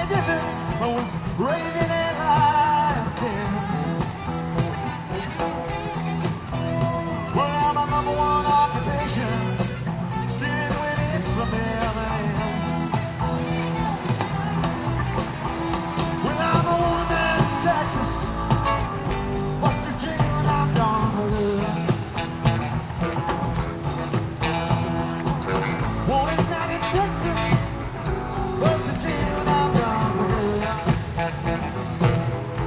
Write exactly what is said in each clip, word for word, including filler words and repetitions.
tradition was raising a lion's den. Well, now my number one occupation, stealing women's from their other ends. Well, I'm a woman in Texas, bust a jingle and I'm gone for good. Woman not in Texas, bust a jingle and I'm gone for good.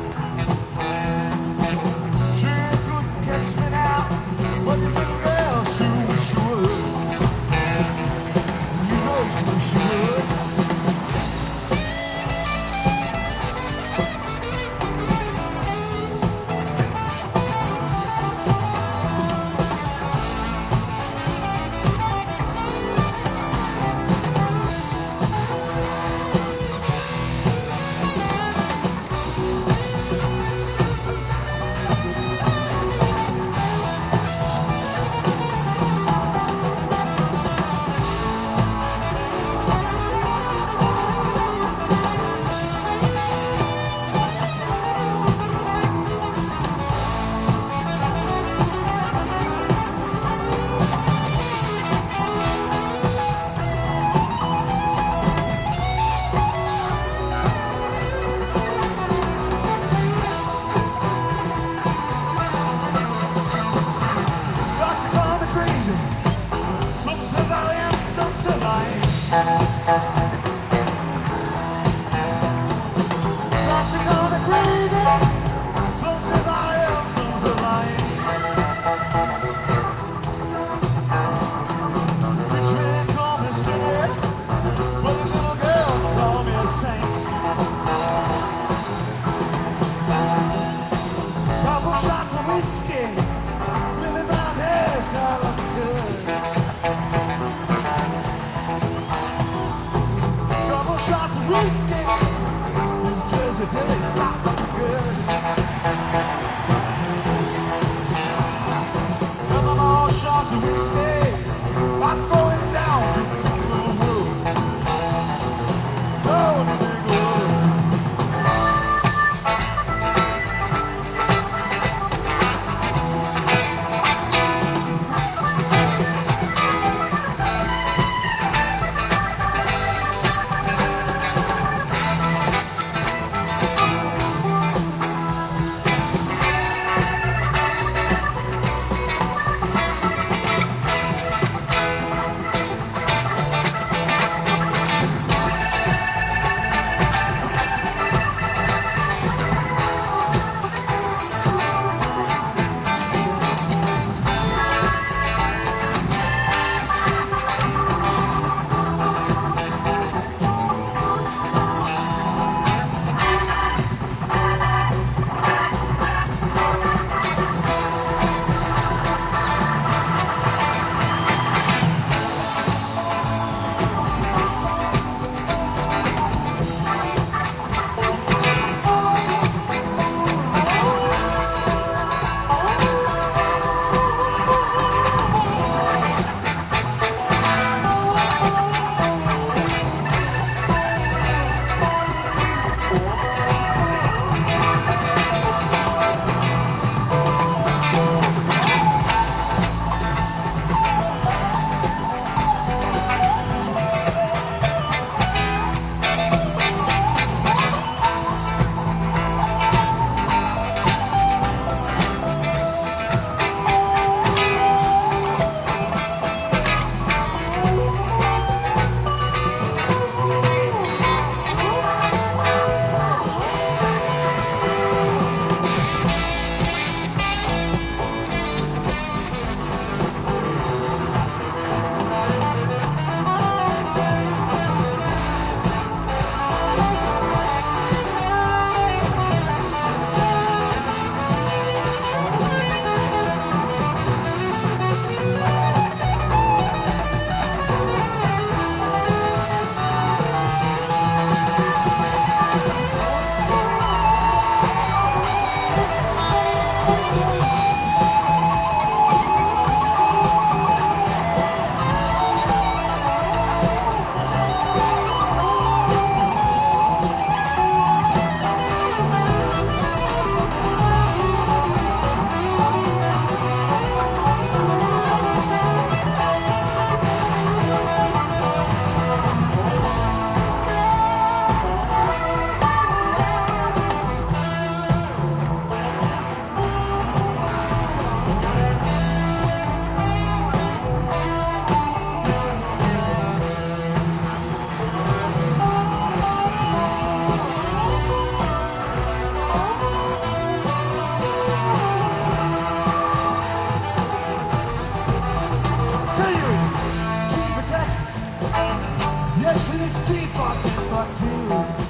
T for Timbuktu.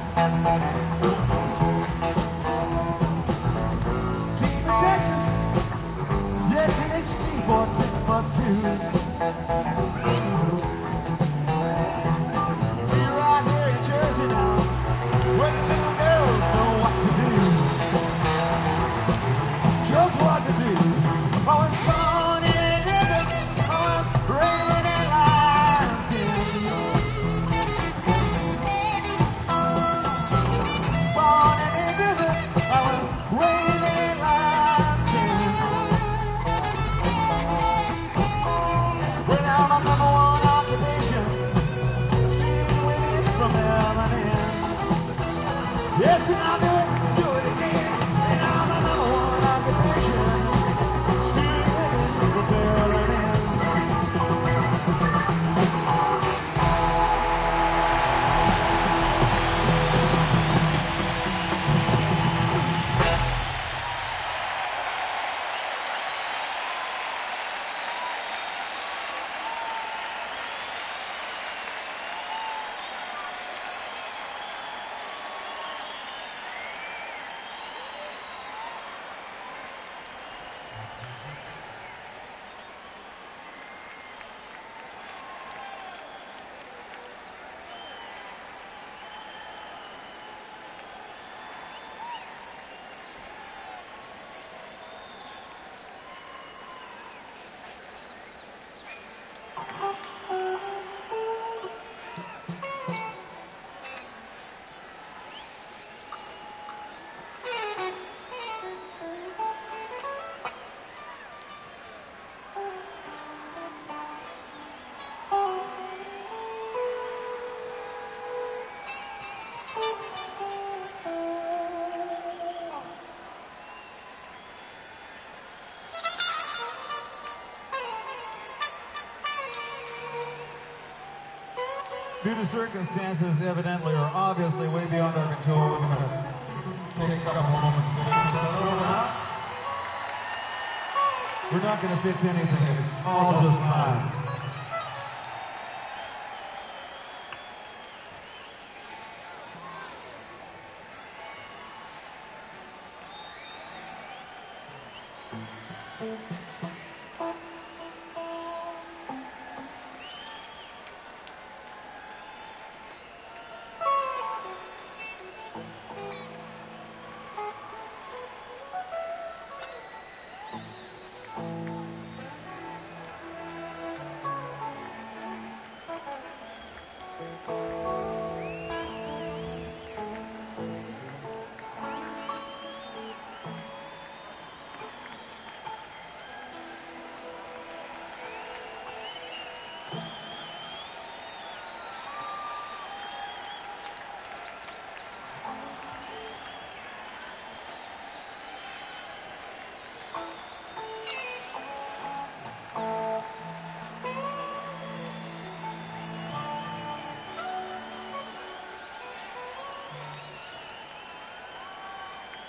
T for Texas. Yes, and it's T for Timbuktu. T right here in Jersey now, where the little girls know what to do. Just what to do. I was born in a desert. I was raised in lion's den. Born in a desert. I was raised in lion's den. Well, now my number one occupation is stealing women from L and N. Yes, and I'll do it, do it again. And now my number one occupation. Due to circumstances evidently or obviously way beyond our control, we're going to take a couple moments to get some stuff over now. We're not going to fix anything, it's all just fine. Thank you.